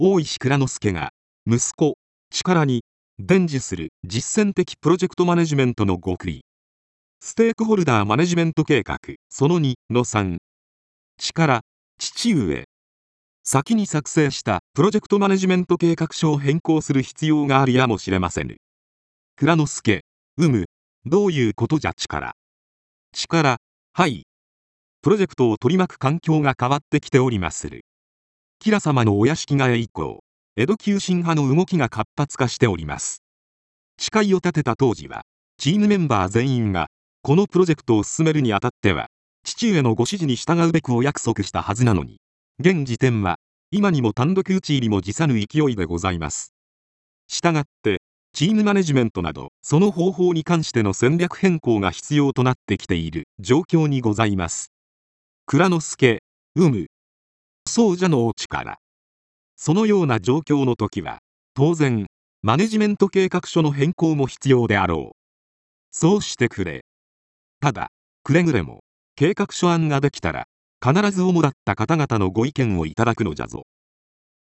大石内蔵助が息子力に伝授する実践的プロジェクトマネジメントの極意。ステークホルダーマネジメント計画その2の3。力、父上。先に作成したプロジェクトマネジメント計画書を変更する必要があるやもしれませぬ。内之助、どういうことじゃ力。はい。プロジェクトを取り巻く環境が変わってきておりまする。吉良様のお屋敷替え以降、江戸急進派の動きが活発化しております。誓いを立てた当時は、チームメンバー全員が、このプロジェクトを進めるにあたっては、父上のご指示に従うべくお約束したはずなのに、現時点は、今にも単独討ち入りも辞さぬ勢いでございます。したがって、チームマネジメントなど、その方法に関しての戦略変更が必要となってきている状況にございます。内之助、そうじゃのお力。そのような状況の時は、当然、マネジメント計画書の変更も必要であろう。そうしてくれ。ただ、くれぐれも、計画書案ができたら、必ず主だった方々のご意見をいただくのじゃぞ。